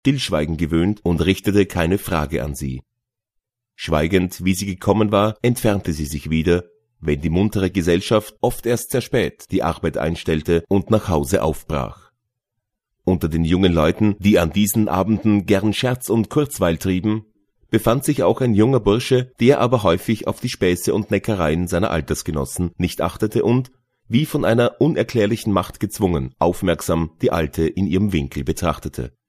Stillschweigen gewöhnt und richtete keine Frage an sie. Schweigend, wie sie gekommen war, entfernte sie sich wieder, wenn die muntere Gesellschaft oft erst sehr spät die Arbeit einstellte und nach Hause aufbrach. Unter den jungen Leuten, die an diesen Abenden gern Scherz und Kurzweil trieben, befand sich auch ein junger Bursche, der aber häufig auf die Späße und Neckereien seiner Altersgenossen nicht achtete und, wie von einer unerklärlichen Macht gezwungen, aufmerksam die Alte in ihrem Winkel betrachtete.